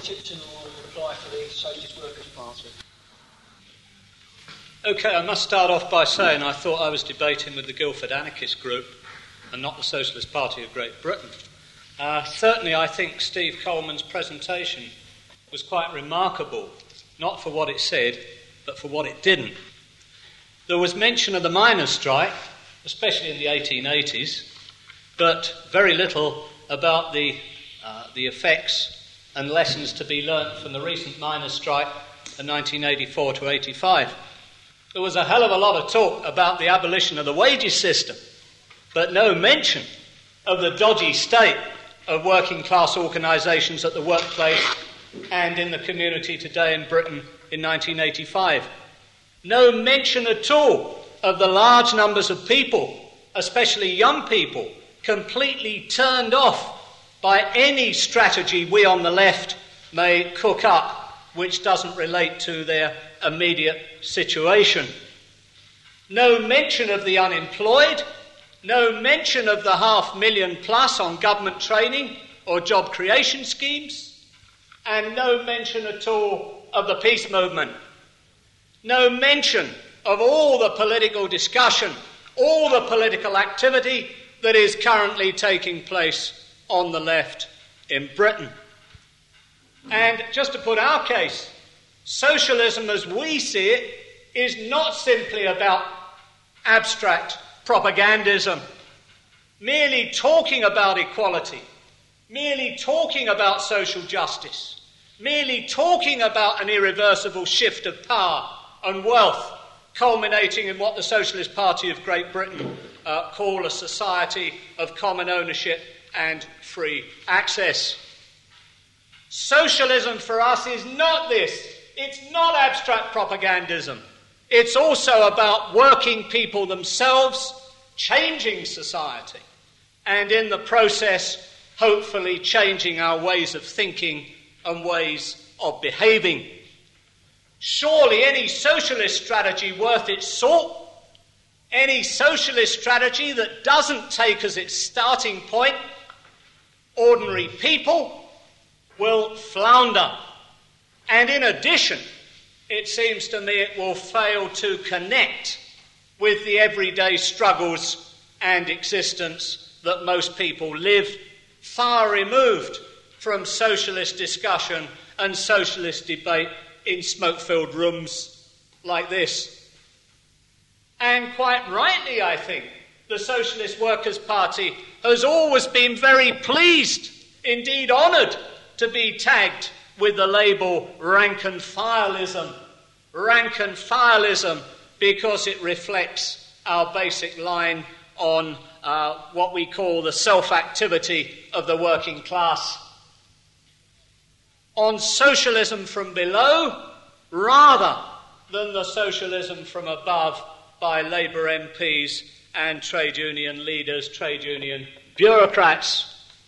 Tipton will reply for the Socialist Workers' Party. OK, I must start off by saying I thought I was debating with the Guildford Anarchist Group and not the Socialist Party of Great Britain. Certainly I think Steve Coleman's presentation was quite remarkable, not for what it said, but for what it didn't. There was mention of the miners' strike, especially in the 1880s, but very little about the effects and lessons to be learnt from the recent miners' strike in 1984 to 85. There was a hell of a lot of talk about the abolition of the wages system, but no mention of the dodgy state of working class organisations at the workplace and in the community today in Britain in 1985. No mention at all of the large numbers of people, especially young people, completely turned off by any strategy we on the left may cook up which doesn't relate to their immediate situation. No mention of the unemployed, no mention of the 500,000 plus on government training or job creation schemes, and no mention at all of the peace movement. No mention of all the political discussion, all the political activity that is currently taking place on the left in Britain. And just to put our case, socialism as we see it is not simply about abstract propagandism, merely talking about equality, merely talking about social justice, merely talking about an irreversible shift of power and wealth, culminating in what the Socialist Party of Great Britain call a society of common ownership and free access. Socialism for us is not this. It's not abstract propagandism. It's also about working people themselves, changing society, and in the process, hopefully changing our ways of thinking and ways of behaving. Surely any socialist strategy worth its salt, any socialist strategy that doesn't take as its starting point ordinary people, will flounder. And in addition, it seems to me it will fail to connect with the everyday struggles and existence that most people live, far removed from socialist discussion and socialist debate in smoke-filled rooms like this. And quite rightly, I think, the Socialist Workers' Party has always been very pleased, indeed honoured, to be tagged with the label rank and fileism. Rank and fileism because it reflects our basic line on what we call the self-activity of the working class. On socialism from below, rather than the socialism from above by Labour MPs and trade union leaders, trade union bureaucrats.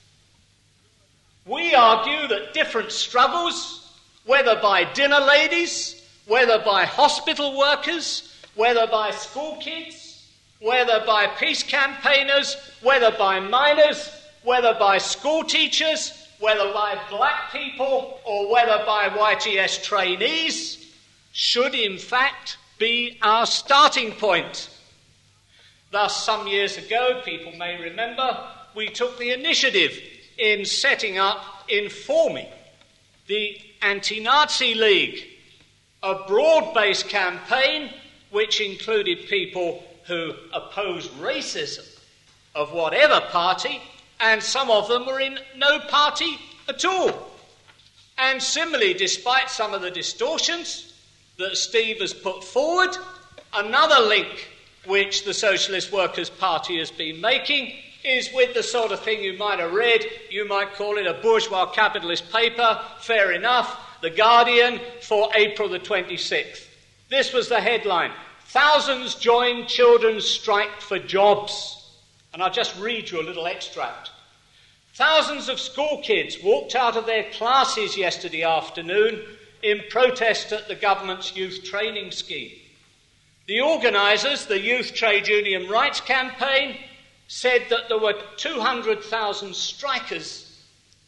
We argue that different struggles, whether by dinner ladies, whether by hospital workers, whether by school kids, whether by peace campaigners, whether by miners, whether by school teachers, whether by black people or whether by YTS trainees, should in fact be our starting point. Thus, some years ago, people may remember, we took the initiative in setting up, in forming, the Anti-Nazi League, a broad-based campaign which included people who opposed racism of whatever party, and some of them were in no party at all. And similarly, despite some of the distortions that Steve has put forward, another link which the Socialist Workers' Party has been making is with the sort of thing you might have read. You might call it a bourgeois capitalist paper, fair enough, The Guardian, for April the 26th. This was the headline: "Thousands join children's strike for jobs." And I'll just read you a little extract. Thousands of school kids walked out of their classes yesterday afternoon in protest at the government's youth training scheme. The organisers, the Youth Trade Union Rights Campaign, said that there were 200,000 strikers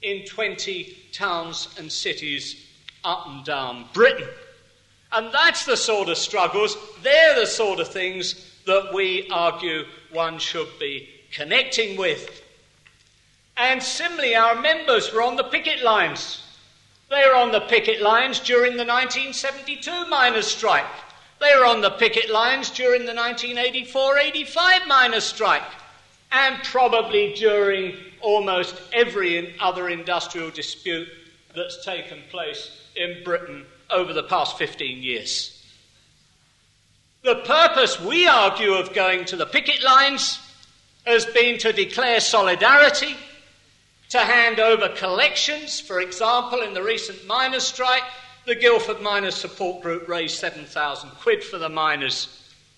in 20 towns and cities up and down Britain. And that's the sort of struggles, they're the sort of things that we argue one should be connecting with. And similarly, our members were on the picket lines. They were on the picket lines during the 1972 miners' strike. They were on the picket lines during the 1984-85 miners' strike. And probably during almost every other industrial dispute that's taken place in Britain over the past 15 years. The purpose, we argue, of going to the picket lines has been to declare solidarity, to hand over collections. For example, in the recent miners' strike, the Guildford Miners Support Group raised £7,000 for the miners.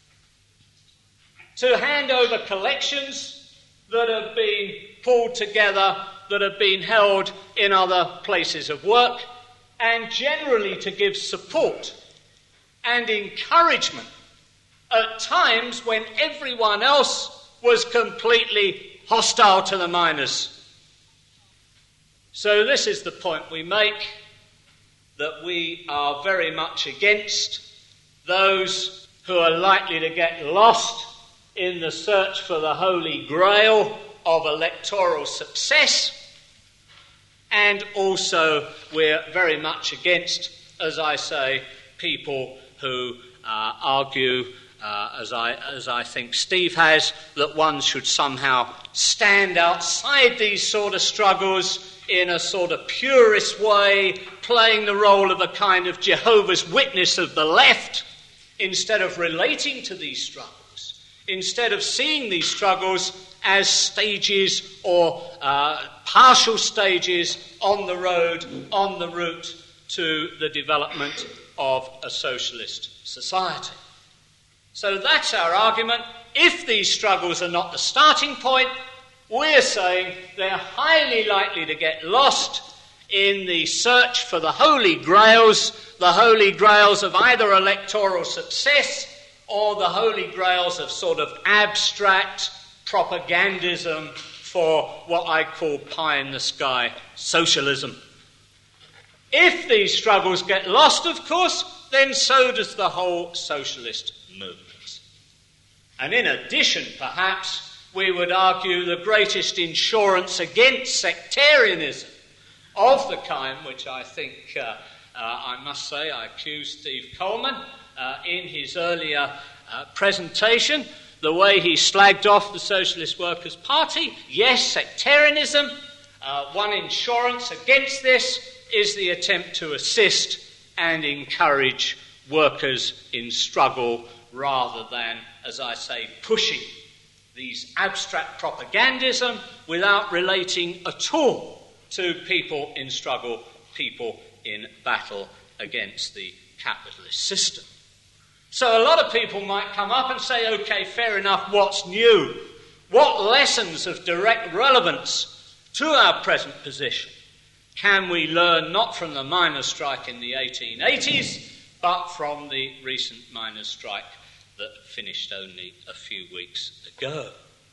To hand over collections that have been pulled together, that have been held in other places of work, and generally to give support and encouragement at times when everyone else was completely hostile to the miners. So this is the point we make, that we are very much against those who are likely to get lost in the search for the Holy Grail of electoral success, and also we're very much against, as I say, people who argue, as I think Steve has, that one should somehow stand outside these sort of struggles in a sort of purist way, playing the role of a kind of Jehovah's Witness of the left, instead of relating to these struggles, instead of seeing these struggles as stages or partial stages on the road, on the route to the development of a socialist society. So that's our argument. If these struggles are not the starting point, we're saying they're highly likely to get lost in the search for the holy grails of either electoral success or the holy grails of sort of abstract propagandism for what I call pie-in-the-sky socialism. If these struggles get lost, of course, then so does the whole socialist movement. And in addition, perhaps, we would argue the greatest insurance against sectarianism of the kind which I think, I must say, I accused Steve Coleman in his earlier presentation, the way he slagged off the Socialist Workers' Party. Yes, sectarianism. One insurance against this is the attempt to assist and encourage workers in struggle rather than, as I say, pushing these abstract propagandism without relating at all to people in struggle, people in battle against the capitalist system. So a lot of people might come up and say, OK, fair enough, what's new? What lessons of direct relevance to our present position can we learn not from the miners' strike in the 1880s, but from the recent miners' strike that finished only a few weeks ago?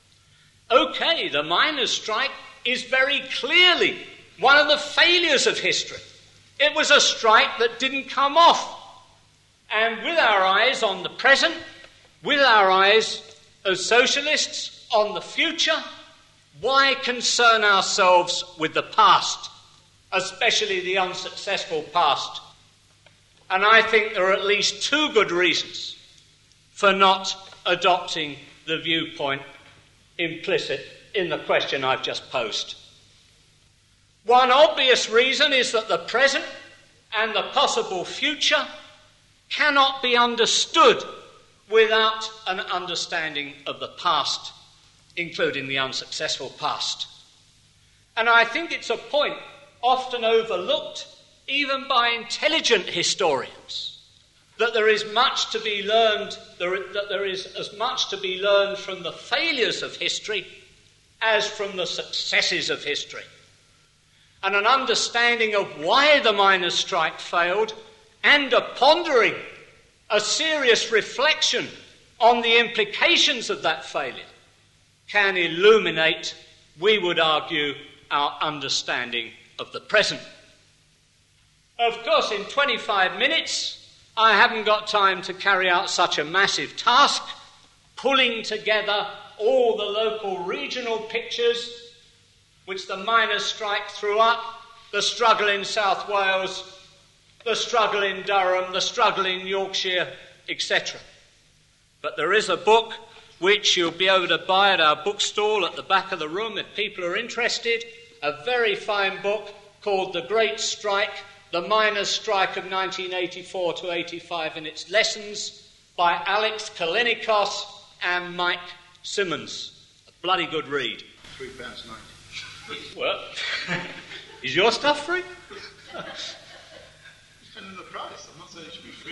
OK, the miners' strike is very clearly one of the failures of history. It was a strike that didn't come off. And with our eyes on the present, with our eyes as socialists on the future, why concern ourselves with the past, especially the unsuccessful past? And I think there are at least two good reasons for not adopting the viewpoint implicit in the question I've just posed. One obvious reason is that the present and the possible future cannot be understood without an understanding of the past, including the unsuccessful past. And I think it's a point often overlooked, even by intelligent historians, that there is much to be learned, that there is as much to be learned from the failures of history as from the successes of history. And an understanding of why the miners' strike failed, and a pondering, a serious reflection on the implications of that failure, can illuminate, we would argue, our understanding of the present. Of course, in 25 minutes, I haven't got time to carry out such a massive task, pulling together all the local regional pictures which the miners' strike threw up, the struggle in South Wales, the struggle in Durham, the struggle in Yorkshire, etc. But there is a book which you'll be able to buy at our bookstall at the back of the room if people are interested, a very fine book called The Great Strike, The Miners' Strike of 1984 to 85 and Its Lessons, by Alex Kalinikos and Mike Simmons. A bloody good read. £3.90. Well, is your stuff free? Depending on the price. I'm not saying it should be free.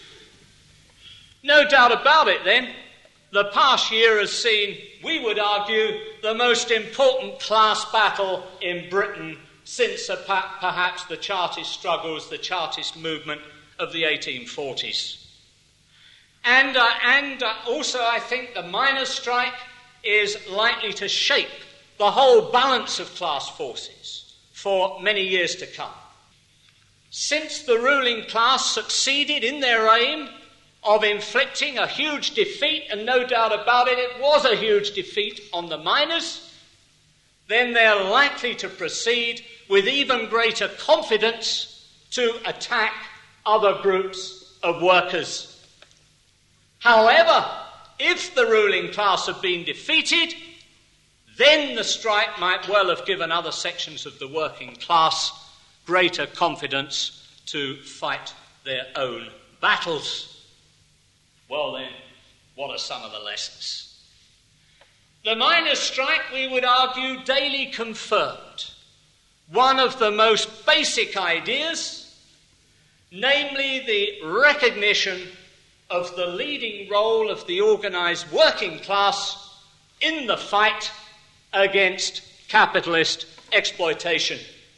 No doubt about it, then. The past year has seen, we would argue, the most important class battle in Britain since perhaps the Chartist struggles, the Chartist movement of the 1840s. And also I think the miners' strike is likely to shape the whole balance of class forces for many years to come. Since the ruling class succeeded in their aim of inflicting a huge defeat, and no doubt about it, it was a huge defeat on the miners, then they're likely to proceed with even greater confidence to attack other groups of workers. However, if the ruling class have been defeated, then the strike might well have given other sections of the working class greater confidence to fight their own battles. Well then, what are some of the lessons? The miners' strike, we would argue, daily confirmed one of the most basic ideas, namely the recognition of the leading role of the organised working class in the fight against capitalist exploitation.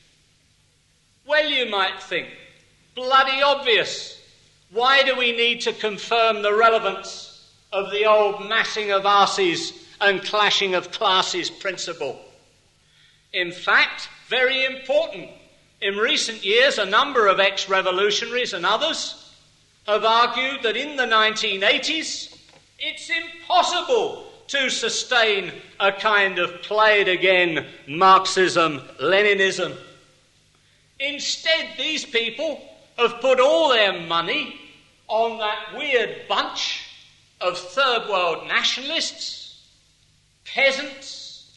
Well, you might think, bloody obvious. Why do we need to confirm the relevance of the old massing of arses and clashing of classes principle? In fact, very important. In recent years, a number of ex-revolutionaries and others have argued that in the 1980s, it's impossible to sustain a kind of play-it-again Marxism-Leninism. Instead, these people have put all their money on that weird bunch of third world nationalists, peasants,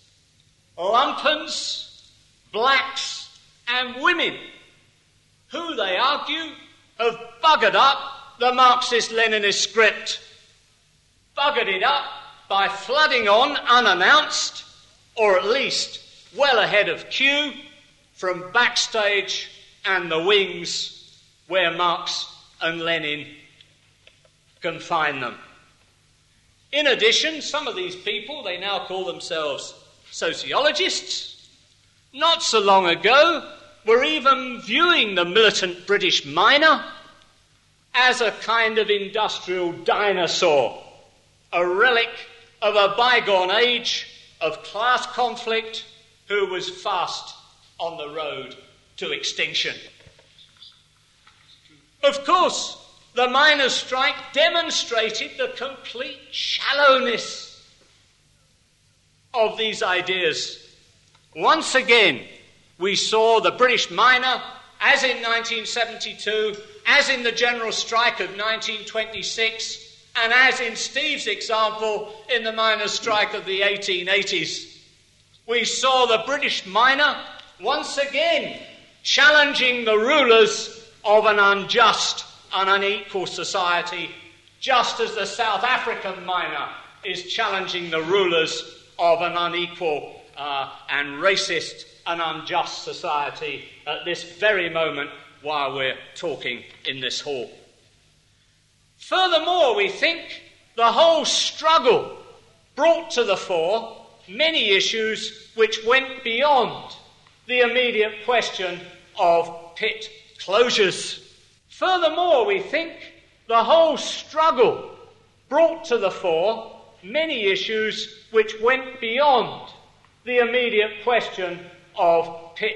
lumpens, blacks and women, who, they argue, have buggered up the Marxist-Leninist script, buggered it up by flooding on unannounced, or at least well ahead of cue, from backstage and the wings where Marx and Lenin confine them. In addition, some of these people, they now call themselves sociologists, not so long ago were even viewing the militant British miner as a kind of industrial dinosaur, a relic of a bygone age of class conflict who was fast on the road to extinction. Of course, the miners' strike demonstrated the complete shallowness of these ideas. Once again, we saw the British miner, as in 1972, as in the general strike of 1926, and as in Steve's example in the miners' strike of the 1880s. We saw the British miner once again challenging the rulers of an unjust and unequal society, just as the South African miner is challenging the rulers of an unequal and racist and unjust society at this very moment while we're talking in this hall. Furthermore, we think the whole struggle brought to the fore many issues which went beyond the immediate question of pit closures. Furthermore, we think the whole struggle brought to the fore many issues which went beyond the immediate question of pit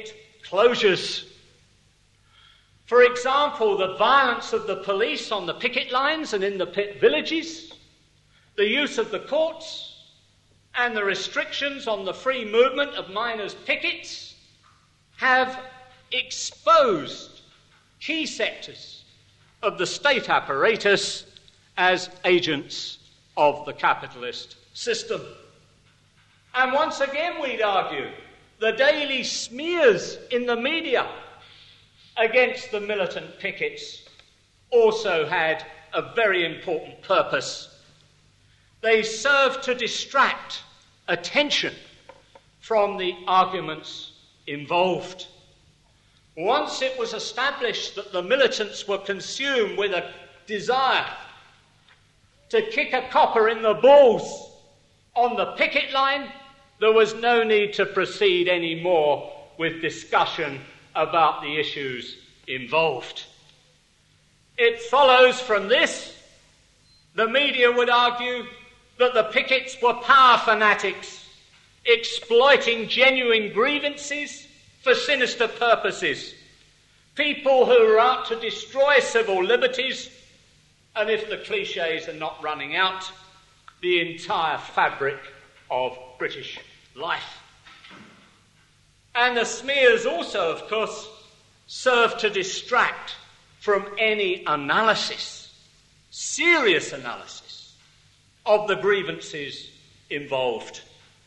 closures. For example, the violence of the police on the picket lines and in the pit villages, the use of the courts, and the restrictions on the free movement of miners' pickets have exposed key sectors of the state apparatus as agents of the capitalist system. And once again, we'd argue, the daily smears in the media against the militant pickets also had a very important purpose. They served to distract attention from the arguments involved. Once it was established that the militants were consumed with a desire to kick a copper in the balls on the picket line, there was no need to proceed any more with discussion about the issues involved. It follows from this, the media would argue, that the pickets were power fanatics, exploiting genuine grievances for sinister purposes, people who were out to destroy civil liberties, and if the cliches are not running out, the entire fabric of British life. And the smears also, of course, serve to distract from any analysis, serious analysis, of the grievances involved.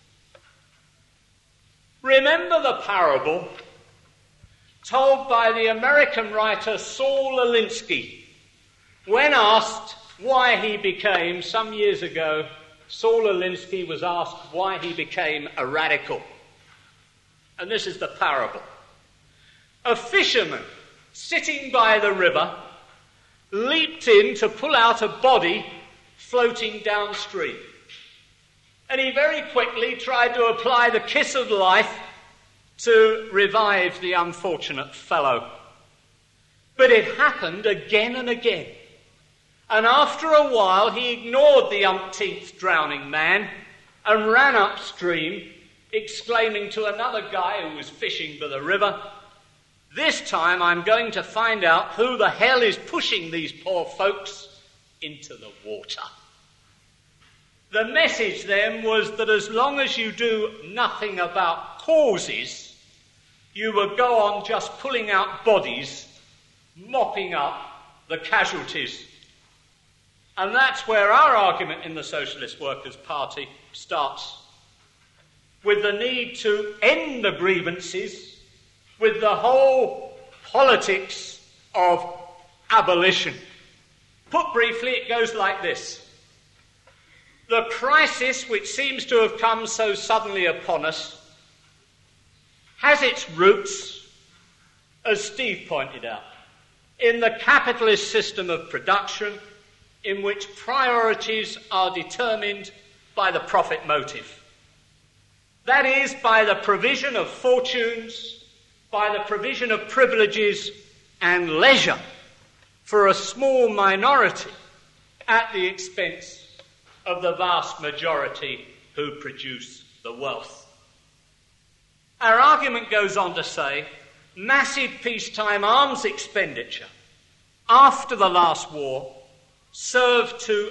Remember the parable told by the American writer Saul Alinsky. When asked why he became, some years ago, Saul Alinsky was asked why he became a radical. And this is the parable. A fisherman sitting by the river leaped in to pull out a body floating downstream. And he very quickly tried to apply the kiss of life to revive the unfortunate fellow. But it happened again and again. And after a while, he ignored the umpteenth drowning man and ran upstream, exclaiming to another guy who was fishing by the river, "This time I'm going to find out who the hell is pushing these poor folks into the water." The message then was that as long as you do nothing about causes, you will go on just pulling out bodies, mopping up the casualties. And that's where our argument in the Socialist Workers' Party starts, with the need to end the grievances, with the whole politics of abolition. Put briefly, it goes like this. The crisis which seems to have come so suddenly upon us has its roots, as Steve pointed out, in the capitalist system of production in which priorities are determined by the profit motive. That is, by the provision of fortunes, by the provision of privileges and leisure for a small minority at the expense of the vast majority who produce the wealth. Our argument goes on to say massive peacetime arms expenditure after the last war served to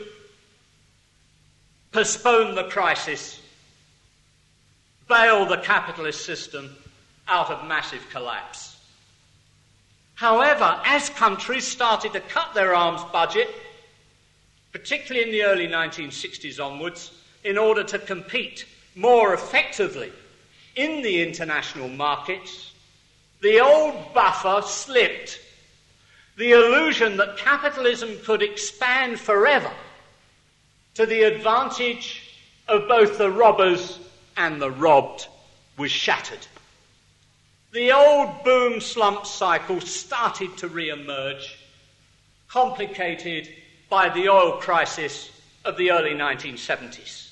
postpone the crisis, bail the capitalist system out of massive collapse. However, as countries started to cut their arms budget, particularly in the early 1960s onwards, in order to compete more effectively in the international markets, the old buffer slipped. The illusion that capitalism could expand forever to the advantage of both the robbers and the robbed was shattered. The old boom-slump cycle started to re-emerge, complicated by the oil crisis of the early 1970s.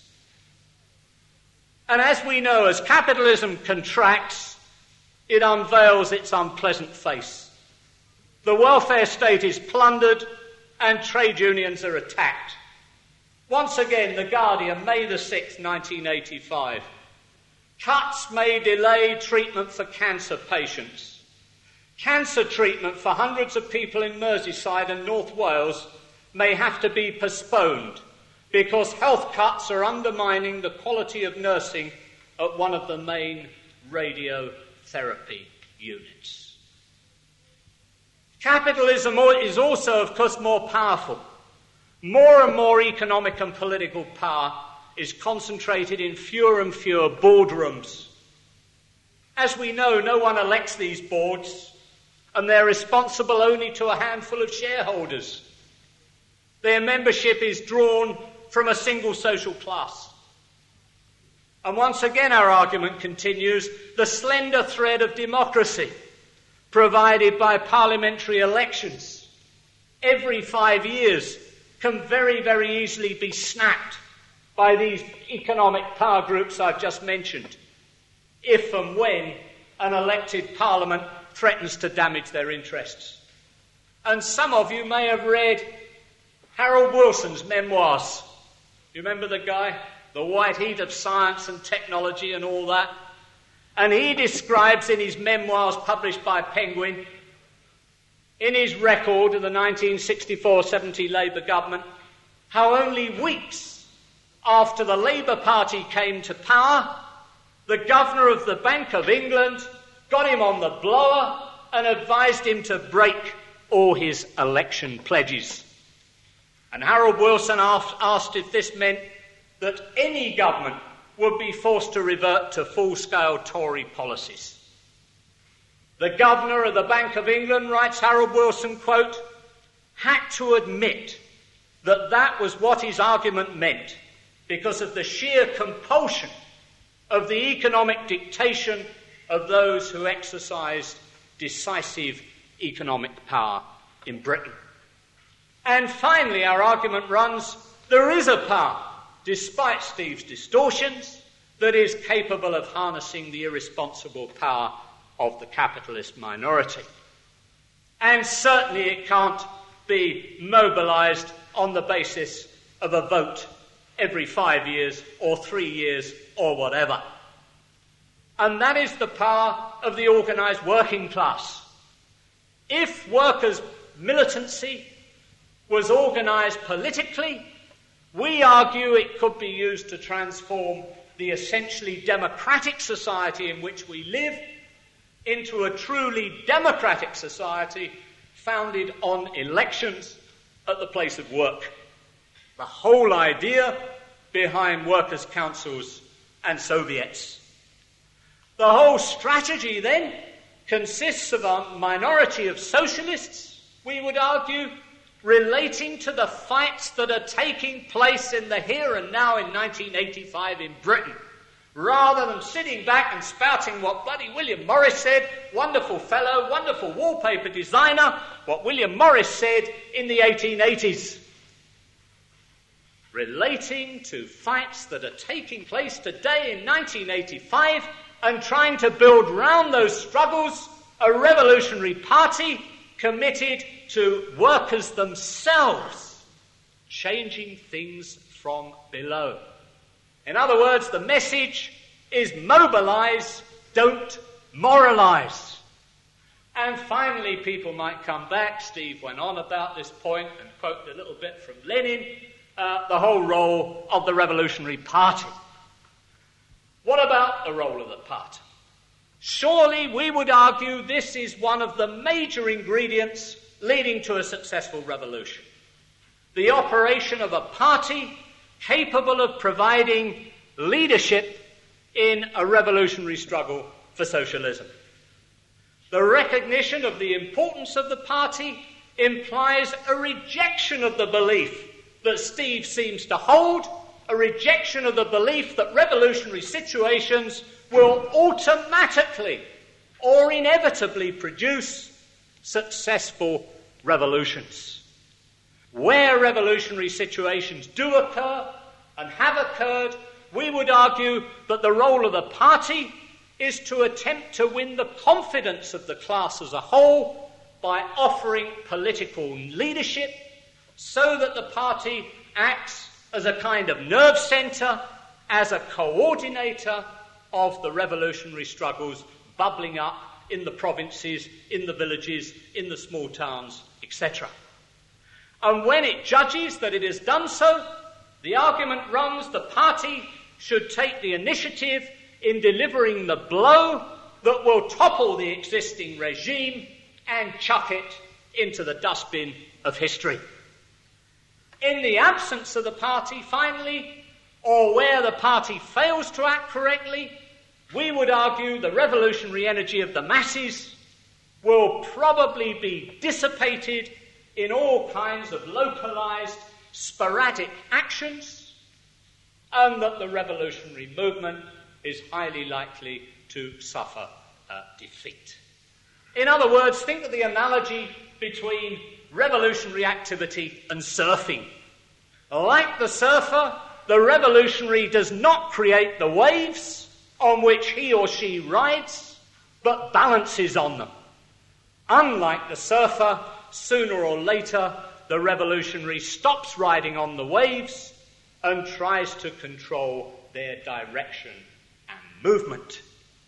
And as we know, as capitalism contracts, it unveils its unpleasant face. The welfare state is plundered and trade unions are attacked. Once again, The Guardian, May the 6th, 1985. Cuts may delay treatment for cancer patients. Cancer treatment for hundreds of people in Merseyside and North Wales may have to be postponed because health cuts are undermining the quality of nursing at one of the main radiotherapy units. Capitalism is also, of course, more powerful. More and more economic and political power is concentrated in fewer and fewer boardrooms. As we know, no one elects these boards, and they're responsible only to a handful of shareholders. Their membership is drawn from a single social class. And once again our argument continues, the slender thread of democracy provided by parliamentary elections every 5 years can very, very easily be snapped by these economic power groups I've just mentioned, if and when an elected parliament threatens to damage their interests. And some of you may have read Harold Wilson's memoirs. You remember the guy? The white heat of science and technology and all that. And he describes in his memoirs published by Penguin, in his record of the 1964-70 Labour government, how only weeks after the Labour Party came to power, the Governor of the Bank of England got him on the blower and advised him to break all his election pledges. And Harold Wilson asked if this meant that any government would be forced to revert to full-scale Tory policies. The Governor of the Bank of England, writes Harold Wilson, quote, had to admit that that was what his argument meant because of the sheer compulsion of the economic dictation of those who exercised decisive economic power in Britain. And finally, our argument runs, there is a power, despite Steve's distortions, that is capable of harnessing the irresponsible power of the capitalist minority. And certainly it can't be mobilised on the basis of a vote every 5 years or 3 years or whatever. And that is the power of the organised working class. If workers' militancy was organised politically, we argue it could be used to transform the essentially democratic society in which we live into a truly democratic society founded on elections at the place of work. The whole idea behind workers' councils and Soviets. The whole strategy then consists of a minority of socialists, we would argue, relating to the fights that are taking place in the here and now in 1985 in Britain, rather than sitting back and spouting what bloody William Morris said, wonderful fellow, wonderful wallpaper designer, what William Morris said in the 1880s. Relating to fights that are taking place today in 1985 and trying to build round those struggles a revolutionary party committed to workers themselves, changing things from below. In other words, the message is mobilise, don't moralise. And finally, people might come back, Steve went on about this point and quoted a little bit from Lenin, the whole role of the Revolutionary Party. What about the role of the party? Surely we would argue this is one of the major ingredients leading to a successful revolution. The operation of a party capable of providing leadership in a revolutionary struggle for socialism. The recognition of the importance of the party implies a rejection of the belief that Steve seems to hold, a rejection of the belief that revolutionary situations will automatically or inevitably produce successful revolutions. Where revolutionary situations do occur and have occurred, we would argue that the role of the party is to attempt to win the confidence of the class as a whole by offering political leadership so that the party acts as a kind of nerve centre, as a coordinator, of the revolutionary struggles bubbling up in the provinces, in the villages, in the small towns, etc. And when it judges that it has done so, the argument runs the party should take the initiative in delivering the blow that will topple the existing regime and chuck it into the dustbin of history. In the absence of the party, finally, or where the party fails to act correctly, we would argue the revolutionary energy of the masses will probably be dissipated in all kinds of localized, sporadic actions, and that the revolutionary movement is highly likely to suffer defeat. In other words, think of the analogy between revolutionary activity and surfing. Like the surfer, the revolutionary does not create the waves on which he or she rides, but balances on them. Unlike the surfer, sooner or later, the revolutionary stops riding on the waves and tries to control their direction and movement.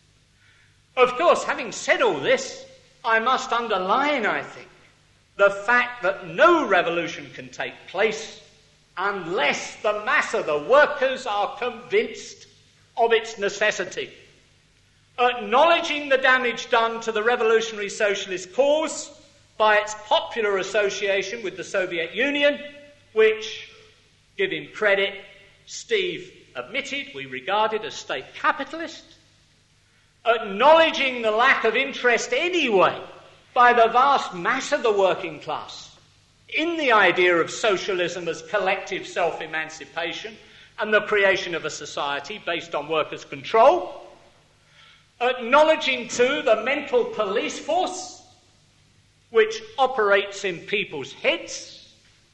Of course, having said all this, I must underline, I think, the fact that no revolution can take place unless the mass of the workers are convinced of its necessity. Acknowledging the damage done to the revolutionary socialist cause by its popular association with the Soviet Union, which, give him credit, Steve admitted we regarded as state capitalist. Acknowledging the lack of interest anyway by the vast mass of the working class in the idea of socialism as collective self-emancipation and the creation of a society based on workers' control. Acknowledging, too, the mental police force which operates in people's heads.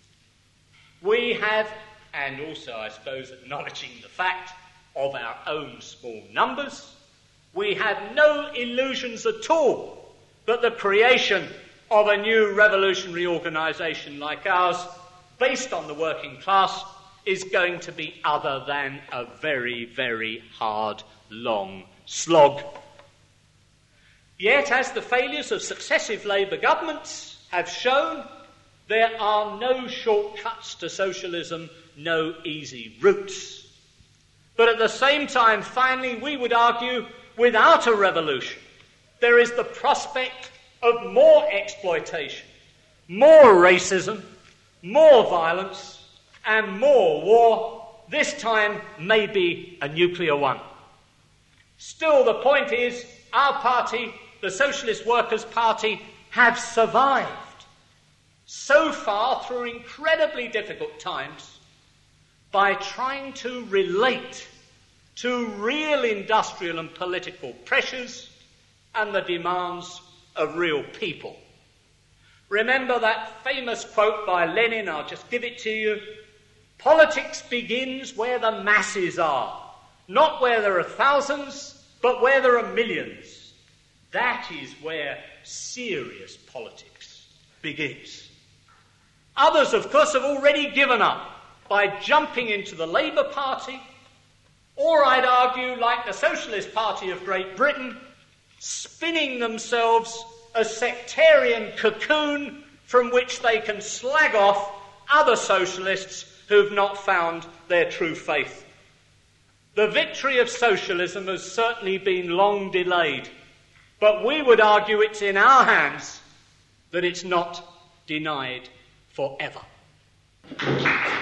We have, and also, I suppose, acknowledging the fact of our own small numbers, we have no illusions at all that the creation of a new revolutionary organisation like ours, based on the working class, is going to be other than a very, very hard, long slog. Yet, as the failures of successive Labour governments have shown, there are no shortcuts to socialism, no easy routes. But at the same time, finally, we would argue, without a revolution, there is the prospect of more exploitation, more racism, more violence, and more war, this time maybe a nuclear one. Still, the point is, our party, the Socialist Workers' Party, have survived so far through incredibly difficult times by trying to relate to real industrial and political pressures and the demands of real people. Remember that famous quote by Lenin, I'll just give it to you. Politics begins where the masses are, not where there are thousands, but where there are millions. That is where serious politics begins. Others, of course, have already given up by jumping into the Labour Party, or I'd argue, like the Socialist Party of Great Britain, spinning themselves a sectarian cocoon from which they can slag off other socialists who've not found their true faith. The victory of socialism has certainly been long delayed, but we would argue it's in our hands that it's not denied forever.